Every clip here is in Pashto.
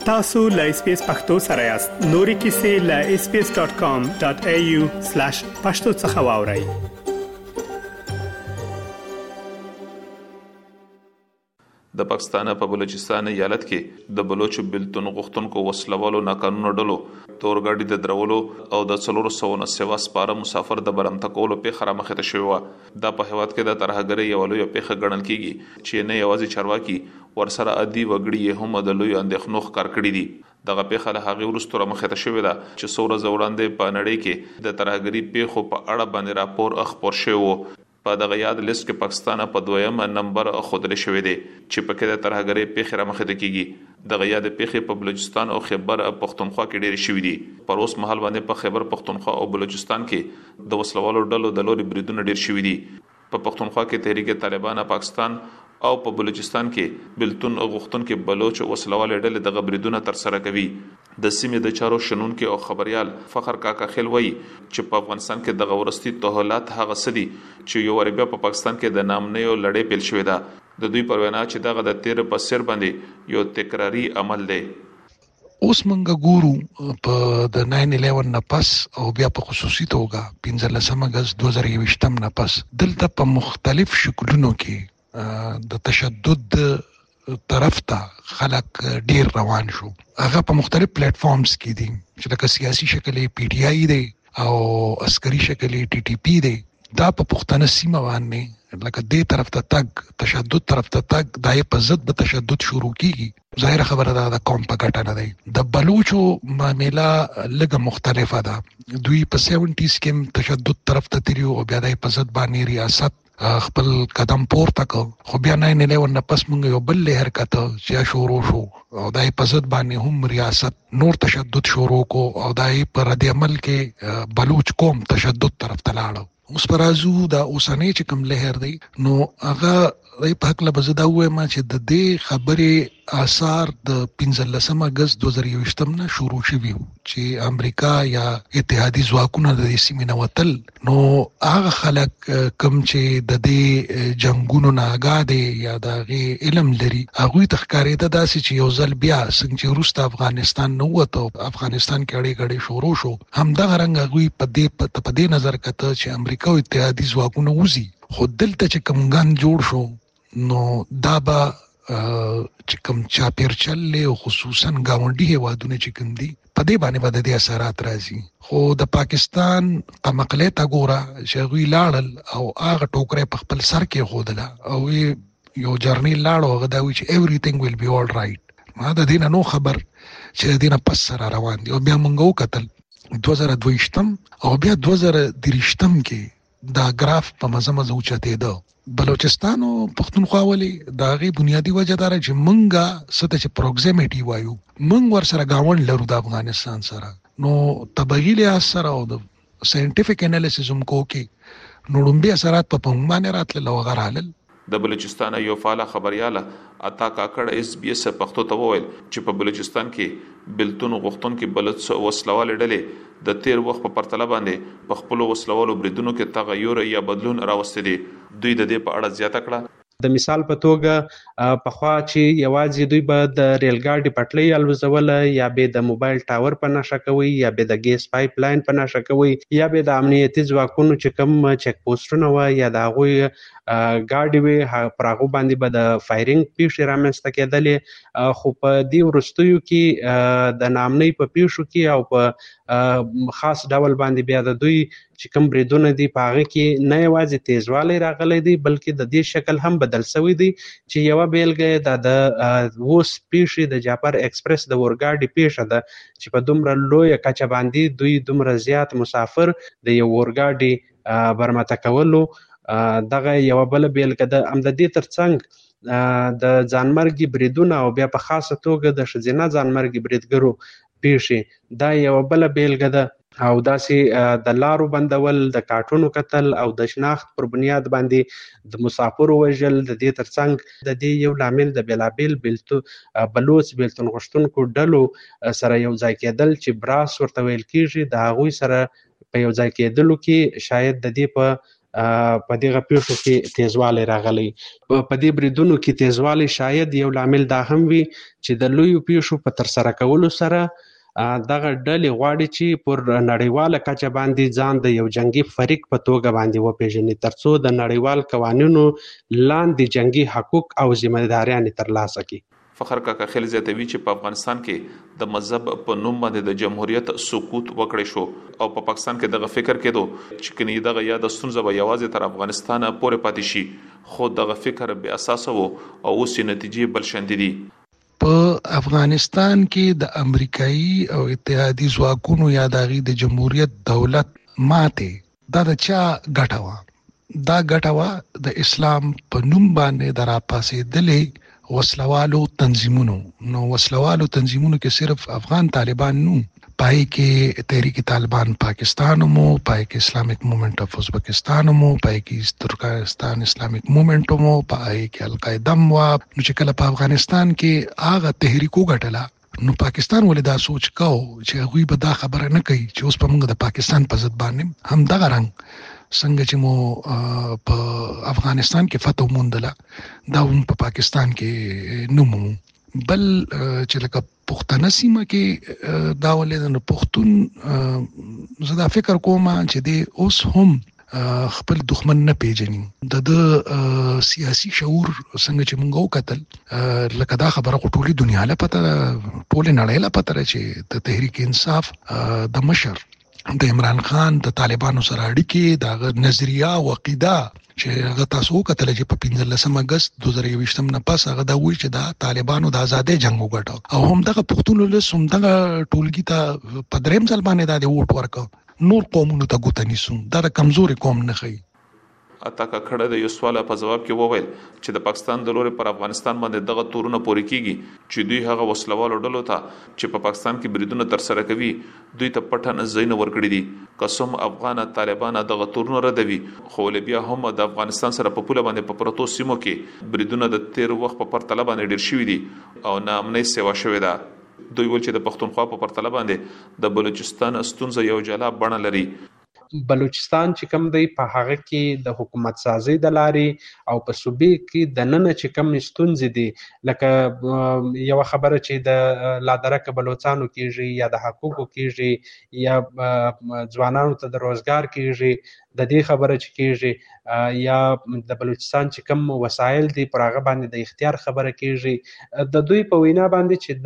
tasu.lspace پښتو سره یاست. نوري kisi.lspace.com.au/pashto څخه واورئ. د پاکستان په بلوچستان ایالت کې د بلوچ بلتون غختونکو وسلوالو ناقانونه ډلو تورګاډي د درولو او د 400 سیوا سپاره مسافر د برمتکولو په خرامخه ته شوی. دا په هواد کې د ترهګری یو لوی پیخه ګڼل کیږي چې نه یوازې چارواکي ورسره ادي وګړي هم د لوی اندېښنو ښکار کړی دي. دغه پیخه له هغه ورستو مخه ته شوی دا چې سوره زوړاندې په نړۍ کې د ترهګری پیخو په اړه باندې راپور خبر شوی. په دغه یاد لیست کې پاکستان په دویم نمبر خودل شوی دی چې په کې د ترهګری پیخه مخه ته کیږي. دغه یاد پیخه په بلوچستان او خیبر پختونخوا کې ډېر شوی دي. پر اوس مهال باندې په خیبر پختونخوا او بلوچستان کې د وسلوالو ډلو د لوري بریدونه ډېر شوی دي. په پختونخوا کې تحریک طالبان پاکستان او په بلوچستان کې بلتون غختون کې بلوچ وسلوال ډلې د غبريدونه تر سره کوي. د سیمې د چارو شنون کې او خبريال فخر کاکا خیل وایي چې په افغانستان کې د غورستي توهلات هغه سدي چې یو وربیا په پاکستان کې د نامنیو لړۍ پیل شوې ده. د دوی پروینا چې دغه د 13 په سر باندې یو تکراری عمل دی. اوس منګه ګورو په د 9/11 نه پس او بیا په خصوصي توګه 15 اگست 2020 نه پس دلته په مختلف شکلونو کې د تشدد طرف ته خلک ډیر روان شو. هغه په مختلف پلیټ فارمز کې دي چې لکه سیاسي شکل پی ټی آی دی او عسکري شکل ټي ټي پی دی. دا په پښتنه سیمه باندې لکه دې طرف ته تګ تشدد طرف ته تګ دای په ضد د تشدد شروع کیږي. ظاهر خبره ده د قوم په ګټه نه دی. د بلوچو معاملې لږه مختلفه ده. دوی په 70s کې تشدد طرف ته تیریو او بیا دای په ضد باندې ریاست خپل قدم پورته کړ. خو بیا 9/11 نه پس موږ یو بل حرکت چې شروع شو او دای په ضد باندې هم ریاست نور تشدد شروع کو او دای پر رد عمل کې بلوچ قوم تشدد طرف ته لاړ. اوس پرازو دا اوسنۍ چې کوم لهر دی نو هغه په حق له بزدا وای ما چې د دې خبرې آثار د 15 اگست 2020 نه شروع شوي چې امریکا یا اتحادی ځواکونه د سیمې نه وتل. نو هغه خلک کوم چې د دې جنگونو نه آگاه دي یا د علم لري هغه تخکارېده داسې چې یو ځل بیا څنګه چې روس افغانستان نو وته افغانستان کې اړې غړې شروع شو هم دا رنګ هغه په دې نظر کته چې امریکا او اتحادی ځواکونه وزي. خو دلته چې کوم ګان جوړ شو نو دا به چې کوم چاپیرچل له خصوصا گاونډي هوادونه چې کوم دي په دې باندې به د اثرات راځي. خو د پاکستان په مقلې تا ګوره چې غوی لاړل او هغه ټوکرې په خپل سر کې خودله او یو جرنی لاړو غداوي چې everything will be all right. ما د دینه نو خبر چې دینه پس سره روان دي او بیا مونږ وکتل 2022 او بیا 2023 کې دا گراف په مزه اوچته ده. بلوچستان او پښتونخوا ولې دا غي بنیادی وجه دار چې مونږه ست چې پروکسیمیټي وایو مونږ ور سره گاوند لرو د افغانستان سره. نو طبيعي له اثر او د ساينټیفیک انالیسس هم کو کې نوړمبي اثرات په پنګمانه راتل او غرالل. د بلوچستان یو فعال خبرياله عطا کاکړ اس بي اس پښتو ته وویل چې په بلوچستان کې بلتون غختون کې بلوچ وسلوال ډلې د 13 وخت په پرتله باندې په خپل وسلوالو بریدونو کې تغیر یا بدلون راوستي دي. دوی د دې په اړه زیاته کړه. د مثال په توګه په خوا چې یوازې دوی به د ریل ګاډي پټلۍ الوزول یا به د موبایل ټاور په نشه کوي یا به د ګیس پایپ لاین په نشه کوي یا به د امنیتي ځواکونو چې کوم چک پوسټونه و یا د هغوی ګاډي وي پر هغه باندې به د فایرینګ پیښې رامنځته کېدلې. خو په دې وروستیو کې د نامنۍ په پیښو کې او په خاص ډول باندې بیا د دوی چې کوم بریدونه دي په هغه کې نه یوازې تیزوالی راغلی دی بلکې د دې شکل هم بدل شوی دی چې یو بیلګه د اوس پیښې د جعفر ایکسپریس د ورګاډي پیښه ده چې په دومره لوی کچه باندې دوی دومره زیات مسافر د یو ورګاډي برمته کولو دغه یو بل بیلګه ده. ام د دې ترڅنګ د ځانمرګي بریدونه او بیا په خاصه توګه د ښځینه ځانمرګي بریدګرو پیښې دا یو بل بیلګه ده. او داسې د لارو بندول د کارټونو قتل او د شناخت پر بنیاد باندې د مسافرو وژل د دې ترڅنګ د دې یو لامل د بلابل بلوچ بلتون غشتونکو ډلو سره یو ځای کېدل چې براس ورته ویل کېږي د هغوی سره په یو ځای کېدلو کې شاید د دې په په دغه پیښو کې تیزوالی راغلی. په دې بریدونو کې تیزوالی شاید یو لامل دا هم وي چې د لویو پیښو په ترسره کولو سره دغه ډلې غواړي چې پر نړیواله کچه باندې ځان د یو جنگي فریق په توګه باندې وپیژني، ترڅو د نړیوال قوانینو لاندې جنگي حقوق او ذمہداریانې ترلاسه کړي. فخر کاکا خیل زیاتوي چې په افغانستان کې د مذهب په نوم باندې د جمهوریت سقوط وکړي شو او په پاکستان کې دغه فکر کېدو چې کني دغه یا د ستونزه به یوازې تر افغانستان پورې پاتې شي، خو دغه فکر به اساس وو او اوس نتیجې بل شاندې دي. په افغانستان کې د امریکایي او اتحادي ځواکونو یا د هغې د جمهوریت دولت ماتې دا د چا ګټه وه؟ دا ګټه وه د اسلام په نوم باندې د راپاسېدلې وسلوالو تنظیمونو. نو وسلوالو تنظیمونو کې صرف افغان طالبان نو، پای کې تحریک طالبان پاکستان مو، پای کې اسلامیک موومنٹ اف ازبکستان مو، پای کې ترکستان اسلامیک موومنٹ مو، پای کې القاعده مو. نو چې کله په افغانستان کې هغه تحریک وګټله نو پاکستان ولې دا سوچ کو چې هغوی به دا خبره نه کوي چې اوس په موږ د پاکستان په ضد باندې هم دغه رنګ څنګه چې مو په افغانستان کې فتح موندله دا هم په پاکستان کې نومو. بل چې لکه پښتنه سیمه کې دا ولې نو پښتون زه دا فکر کوم چې دی اوس هم خپل دښمن نه پیژني. د سیاسي شعور څنګه چې موږ وکتل لکه دا خبره ټولې دنیا له پته ټولې نړۍ له پته چې د تحریک انصاف د مشر د عمران خان د طالبانو سره اړیکې د نظریه او عقیده چې هغه تاسو وکتل چې په 15 اگست 2021 نه پس هغه دا وایي چې د طالبانو د ازادۍ جنگ وګټو او هم دغه پښتون ولس هم دغه ټولګي ته په دریم ځل باندې د ووټ ورکړ. نور قومونو ته ګوته نیسو دا د کمزوري قوم نه ښيي. اتا کړه د یو سوال په جواب کې وویل چې د پاکستان د لوري پر افغانستان باندې دغه تورونه پوري کیږي چې دوی هغه وسلوالو ډلو ته چې په پاکستان کې بریدونه تر سره کوي دوی ته پټه زین ورکړي دي. قسم افغان طالبان دغه تورونه ردوي خو بیا هم د افغانستان سره په پوله باندې په پروتو سیمو کې بریدونه د 13 وخت په پرتله باندې ډیر شوي دي او نامنې سیوا شوې ده. دوی ول چې د پښتونخوا په پرتله باندې د بلوچستان ستونزه یو جلا بڼه لري. بلوچستان چې کوم دی په هغه کې د حکومت سازي د لارې او په صوبې کې د نن چې کوم ستونزې دي لکه یو خبره چې د لادرک بلوچستانو کېږي یا د حقوقو کېږي یا ځوانانو ته د روزګار کېږي د دې خبره چې کېږي یا د بلوچستان چې کوم وسایل دي پر هغه باندې د اختیار خبره کېږي د دوی په وینا باندې چې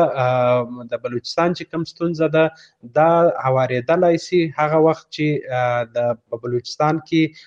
دغه د بلوچستان چې کوم ستونزه ده دا هوارېدلی سي هغه وخت چې د بلوچستان کې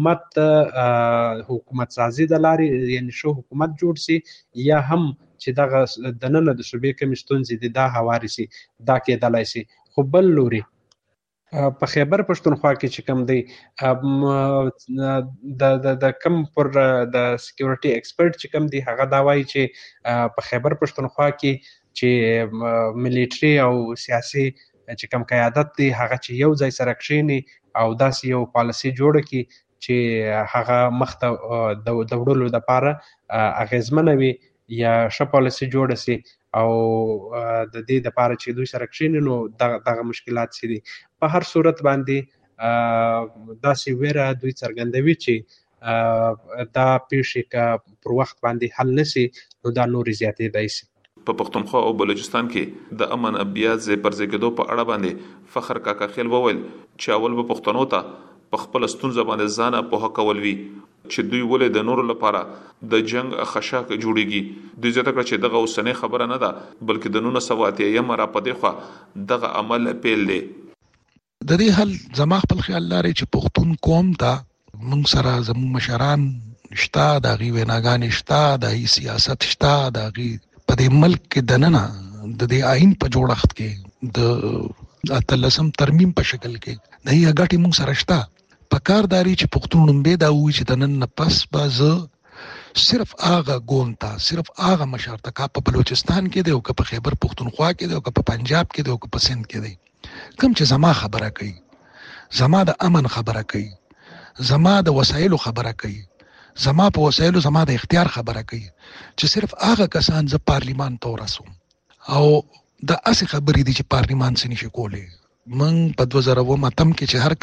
حکومت سازي د لارې یعنی شو حکومت جوړ سي یا هم چې دغه د نن د صوبې کوم ستونزې دي دا هوارې سي دا کېدلی سي. خو بل لوري په خیبر پښتونخوا کې چې کوم دی د کم پر د سکیورټي ایکسپرت چې کوم دی هغه دا وایي چې په خیبر پښتونخوا کې چې ملیټري او سیاسي چې کوم قیادت دی هغه چې یو ځای سره کښینی او داسې یو پالیسي جوړه کړي چې هغه مخته د وړلو لپاره اغیزمنه وي یا ښه پالیسي جوړه سي او د دې لپاره چې دوی سره کښیني نو دغه مشکلات سي دي. په هر صورت باندې داسې ویره دوی څرګندوي چې دا پیښې که پر وخت باندې حل نشي نو دا نورې زیاتېدای سي. په پښتونخوا او بلوچستان کې د امن بیا ځای پر ځای کېدو په اړه باندې فخر کاکا خیل وویل چې اول به پښتنو ته په خپل ستونزه باندې ځان په حق کول وی چې دوی ولې د نور لپاره د جنگ خشاک جوړیږي. دوی ځکه چې دغه اوسنۍ خبره نه ده بلکې د 1980 را پدې خو دغه عمل پیل دی. د دې حل زما خپل خیال لري چې پښتون قوم ته موږ سره زموږ مشران شته د غي ویناګان شته د سیاست شته د غي په دې ملک کې دننه د دې آئین په جوړښت کې د اتلسم ترمیم په شکل کې د هي غټي موږ سره شته. پکارداري چې پښتون به دا وي چې دنن نه پس باز صرف آغا ګونتا صرف آغا مشر تکا په بلوچستان کې دی او په خیبر پښتونخوا کې دی او په پنجاب کې دی او په سند کې دی کوم چې زما خبره کوي زما د امن خبره کوي زما د وسایلو خبره کوي زما په وسایلو زما د اختیار خبره کوي چې صرف آغا کسان ز پارلیمان ته ورسوم او د اسی خبرې دي چې پارلیمان څه نشي کولای. من په 2009 کې چې هر کله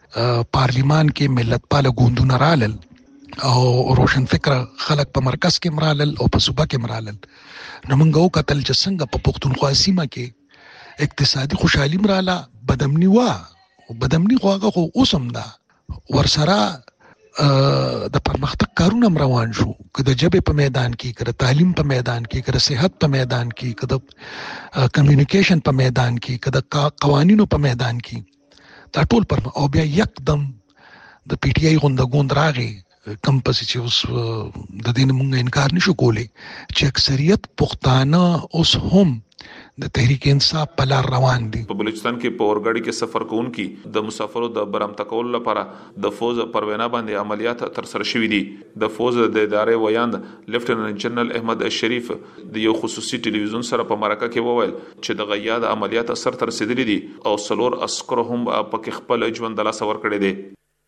پارلیمان کې ملت پاله ګوندونه رالل او روشن فکر خلک په مرکز کې مرالل او په صوبه کې مرالل. نو موږ وکتل چې څنګه په پښتونخوا سیمه کې اقتصادي خوشحالي مراله، بدامني بدامني خو هغه خو اوسم ده، ورسره د پرمختګ کارونه روان شو، که د ژبې په میدان کې، که د تعلیم په میدان کې، که د صحت په میدان کې، که د کمیونیکیشن په میدان کې، که د قوانینو په میدان کې، دا ټول او بیا یکدم د پی ټی آی غوند راغی کم پسې چې اوس د دې نه مونږ انکار نشو کولی چې اکثریت پښتانه اوس هم د تحریک انصاف په لار روان دي. په بلوچستان کې په اورګاډي کې سفر کوونکي د مسافرو د برامت کول لپاره د فوز پر وینا باندې عملیات تر سره شوې دي. د فوز د ادارې ویاند لیفټننټ جنرال احمد شریف د یو خصوصي ټلویزیون سره په مرکه کې وویل چې د غیا د عملیات سر تر رسیدلي دي او څلور عسکر هم په خپل ژوند له سور کړي دي.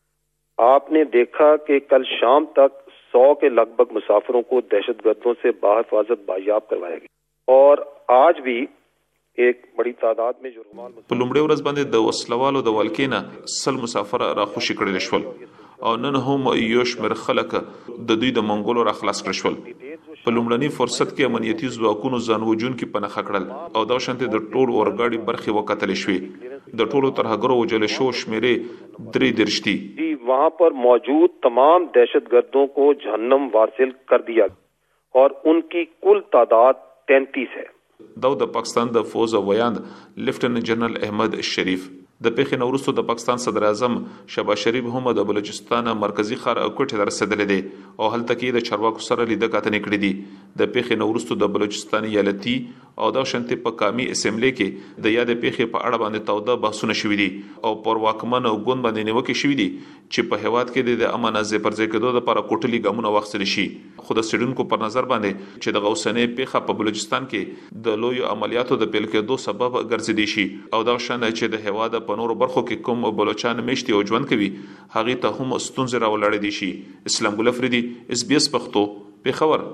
आपने देखा कि कल शाम तक 100 के लगभग मुसाफिरों को दहशतगर्दों से बाहिफाजत बायाब करवाया गया और आज भी एक बड़ी तादाद में जो रुमाल په لومړي ورځ باندې د وسلوالو د ولکینه سل مسافر را خوشي کړل شول او نن هم یو شمېر خلک د دوی د منګولو را خلاص کړل شول. په لومړني فرصت کې امنیتي ځواکونو ځان وجون کې پناه کړل او دا شانته د ټول اورګاډي برخي وکتل شوې. د ټولو ترهګرو وجل شو شمیرې 3 دي. वहां पर मौजूद तमाम दहशतगर्दों को जहन्नम वासिल कर दिया और उनकी कुल तादाद 33 है. د پاکستان د فوز ویاند لیفټننټ جنرال احمد شریف د پیښې نورستو د پاکستان صدر اعظم شهباز شریف هم د بلوچستان مرکزی ښار کوټه در رسیدلې دي او هلته کې د چارواکو سره لیدل کاتنې کړې دي. د پیښې نورستو د بلوچستان ایالتي او د شنتي په قامي اسمبلی کې د یاد پیښې په اړه باندې توده بحثونه شوې دي او پر واکمن او ګوند باندې نیوکې شوې دي چې په هواد کې د امن از پر ځای کېدو لپاره کوټلي ګامونه واخیستل شي. خو د سړونکو پر نظر باندې چې د غوسنې پیښه په بلوچستان کې د لوی عملیاتو د پیل کېدو سبب ګرځېدي شي او دا شنه چې د هواد په نورو برخو کې کوم بلوچستان میشتي او ژوند کوي هغه ته هم ستونزې راولړې دي شي. اسلام ګل افریدي اس بي اس پښتو پیښور.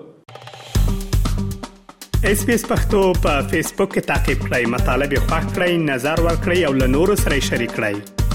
اس بي اس پښتو په فیسبوک کې تا کې پلی مطلب یو فاک کړئ، نظر ور کړئ او له نورو سره شریک کړئ.